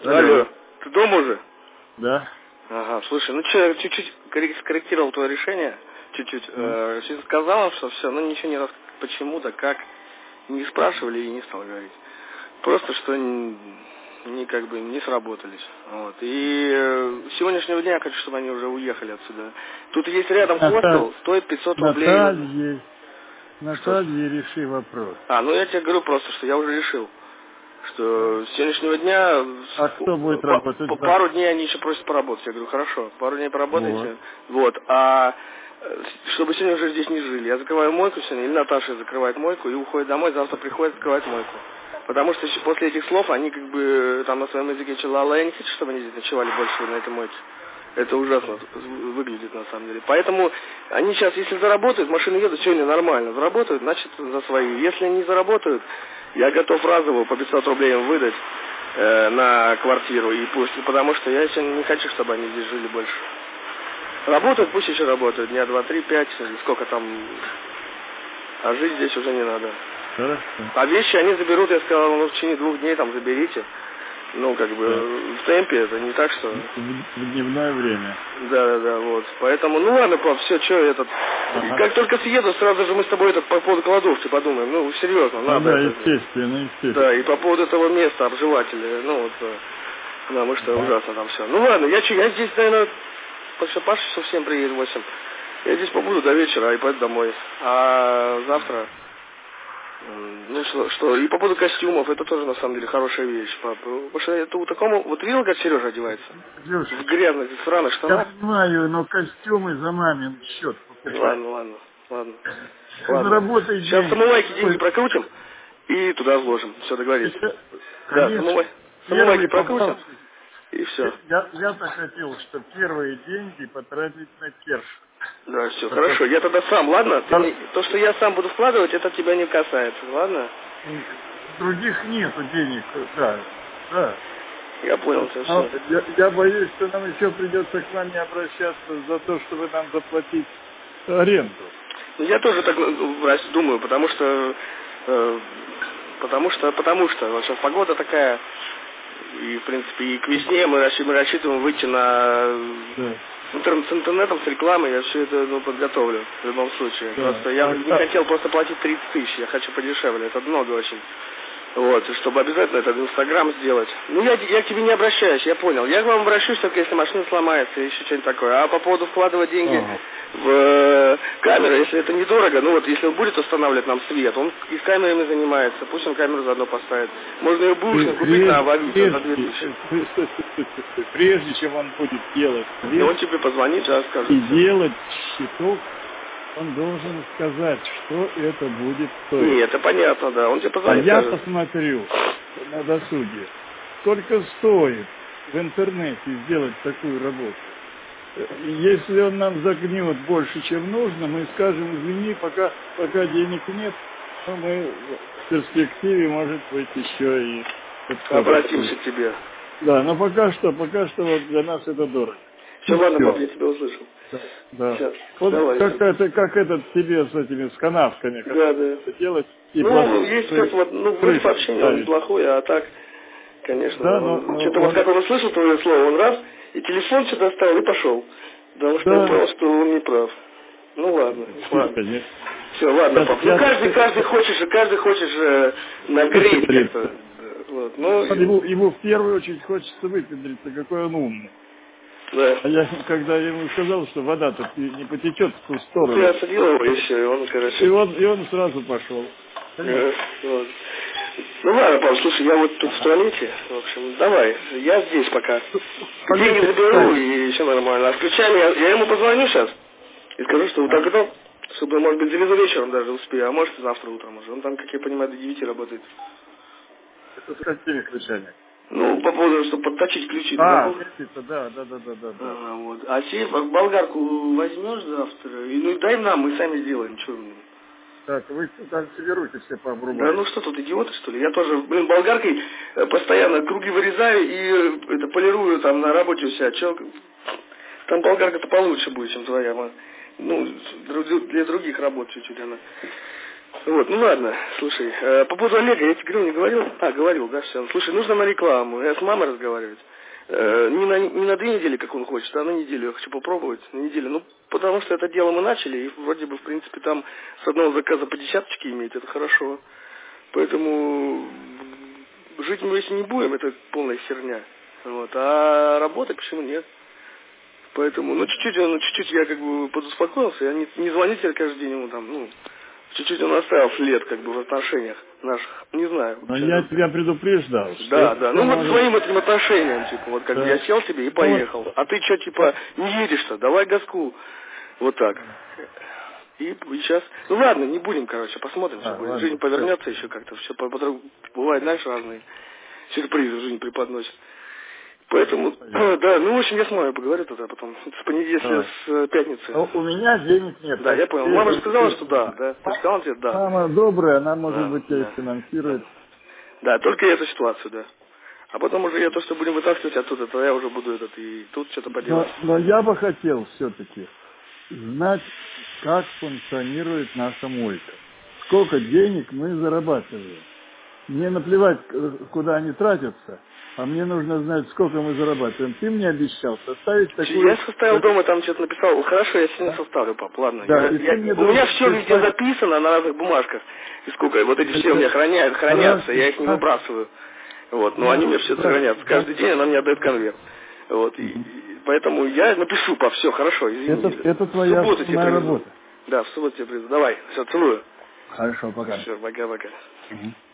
Алло. Ты дома уже? Да. Ага, слушай, ну что, я чуть-чуть скорректировал твое решение. Чуть-чуть. Сказал, что все, но ничего не рассказал. Почему, да как. Не спрашивали и не стал говорить. Просто, что как бы не сработались. Вот. И с сегодняшнего дня я хочу, чтобы они уже уехали отсюда. Тут есть рядом хостел, стоит 500 рублей. Наталье реши вопрос. Ну я тебе говорю просто, что я уже решил. Что с сегодняшнего дня... А кто будет работать? Пару дней они еще просят поработать. Я говорю, хорошо, пару дней поработайте. Вот. А чтобы сегодня уже здесь не жили. Я закрываю мойку сегодня, или Наташа закрывает мойку и уходит домой, завтра приходит закрывать мойку. Потому что после этих слов они как бы там на своем языке чалала. Я не хочу, чтобы они здесь ночевали больше на этой мойке. Это ужасно выглядит на самом деле. Поэтому они сейчас, если заработают, машины едут сегодня нормально. Заработают, значит за свои. Если они не заработают, я готов разово по 500 рублей им выдать на квартиру. И пусть, потому что я сегодня не хочу, чтобы они здесь жили больше. Работают, пусть еще работают. Дня 2, 3, 5, сколько там. А жить здесь уже не надо. Хорошо. А вещи они заберут, я сказал, в течение 2 дней там заберите. Ну, как бы, в темпе, это не так, что... В дневное время. Да, вот. Поэтому, ну ладно, пап, все, что этот... Ага. Как только съеду, сразу же мы с тобой по поводу кладовки подумаем. Ну, серьезно, надо. Да, естественно. Да, и по поводу этого места обживателя, ну, вот, потому что ужасно там все. Ну ладно, я здесь, наверное, Паша совсем приедет в 8. Я здесь побуду до вечера и пойду домой. А завтра... Ну что, и по поводу костюмов, это тоже на самом деле хорошая вещь, папа. Потому что это у такому, вот видел, как Сережа одевается? Леша, в грязных, сраных штанах. Я понимаю, но костюмы за мамин счет покупать. Ладно. Заработай деньги. Сейчас самовайки деньги прокрутим и туда вложим. Все, договорились. Да, самовайки прокрутим и все. Я-то хотел, что первые деньги потратить на керш. Да, все, хорошо. Я тогда сам, ладно? То, что я сам буду вкладывать, это тебя не касается, ладно? Других нету денег, да. Я понял, все. Я боюсь, что нам еще придется к вами обращаться за то, чтобы нам заплатить аренду. Ну, я тоже так думаю, потому что вот сейчас погода такая, и, в принципе, и к весне мы рассчитываем выйти на... Да. С интернетом, с рекламой я все это подготовлю в любом случае. Да. Просто я не хотел просто платить 30 тысяч, я хочу подешевле, это много очень. Вот, чтобы обязательно этот Инстаграм сделать. Ну, я к тебе не обращаюсь, я понял. Я к вам обращусь только если машина сломается и еще что-нибудь такое. А по поводу вкладывать деньги в камеру, если это недорого, ну вот, если он будет устанавливать нам свет, он и с камерами занимается, пусть он камеру заодно поставит. Можно ее бушную купить на Авито за 2000. Прежде чем он будет делать свет, он тебе позвонит, скажет. И делать щиток, он должен сказать, что это будет стоить. Нет, это понятно, да. Он тебе позвонит. Я посмотрю на досуге, сколько стоит в интернете сделать такую работу. Если он нам загнет больше, чем нужно, мы скажем, извини, пока денег нет, но мы в перспективе, может быть, еще и... Обратимся к тебе. Да, но пока что вот для нас это дорого. Все, ладно, пап, я тебя услышал. Да. Сейчас, вот давай. Как этот тебе с этими канавками. Да. Делать. И есть сейчас вроде сообщение, он неплохой, а так, конечно. Да, что-то вот как он услышал твое слово, он раз, и телефон что-то оставил и пошел. Потому что он понял, что он не прав. Ну ладно. Конечно. Все, ладно, пап. Ну каждый хочет нагреть как-то. Вот. Ему в первую очередь хочется выпендриться, какой он умный. Да. А когда я ему сказал, что вода тут не потечет в ту сторону. Я осадил его, и все, и он, короче... И он сразу пошел. Вот. Ну ладно, пап, слушай, я вот тут в туалете, в общем, давай, я здесь пока. Деньги заберу, и все нормально. А с ключами я ему позвоню сейчас и скажу, что так готов, чтобы, может быть, завезу вечером даже успею, а может, завтра утром уже. Он там, как я понимаю, до 9 работает. Это с какими ключами? Ну, по поводу, чтобы подточить ключи. Да. Вот. А сейф, болгарку возьмешь завтра? И дай нам, мы сами сделаем. Что? Так, вы там соберуете все пообрубать. Да ну что тут, идиоты, что ли? Я тоже, болгаркой постоянно круги вырезаю и полирую там на работе у себя. Там болгарка-то получше будет, чем твоя. Ну, для других работ чуть-чуть она Вот, ну ладно, слушай, по поводу Олега, я тебе говорил, не говорил? А, говорил, да, все. Слушай, нужно на рекламу, я с мамой разговаривать. Не на 2 недели, как он хочет, а на неделю. Я хочу попробовать на неделю. Ну, потому что это дело мы начали, и вроде бы, в принципе, там с одного заказа по десяточке иметь, это хорошо. Поэтому жить мы если не будем, это полная херня. Вот. А работать почему нет? Поэтому, чуть-чуть я как бы подуспокоился, я не звоню тебе каждый день ему там, ну, чуть-чуть он оставил след как бы в отношениях наших, не знаю. Но я тебя предупреждал. Да. Ну вот своим этим отношениям, типа, вот как бы я сел себе и поехал. А ты что, типа, не едешь-то, давай газку. Вот так. И сейчас, ну ладно, не будем, короче, посмотрим, что будет. Жизнь повернется еще как-то, все бывает, знаешь, разные сюрпризы жизнь преподносит. Поэтому, да, ну, в общем, я с мамой поговорю тогда потом, с понедельника, с пятницы. Но у меня денег нет. Да, я понял. Мама же сказала, что да. Ты сказал тебе, да. Мама добрая, она, может быть, тебя финансирует. Да, только эту ситуацию, да. А потом уже то, что будем вытаскивать оттуда, то я уже буду и тут что-то поделать. Но я бы хотел все-таки знать, как функционирует наша мойка. Сколько денег мы зарабатываем. Мне наплевать, куда они тратятся, а мне нужно знать, сколько мы зарабатываем. Ты мне обещал составить такую... Я составил дома, там что-то написал. Хорошо, я сегодня составлю, пап, ладно. Да, У меня все везде записано на разных бумажках. И сколько, вот эти все у меня хранятся, я их не выбрасываю. Вот, но они у меня все хранятся. Каждый день она мне отдает конверт. Вот, и поэтому я напишу, пап, все, хорошо, извини. Это твоя работа. Да, в субботу тебе привезу. Давай, все, целую. Хорошо, пока. Все, пока-пока. Угу.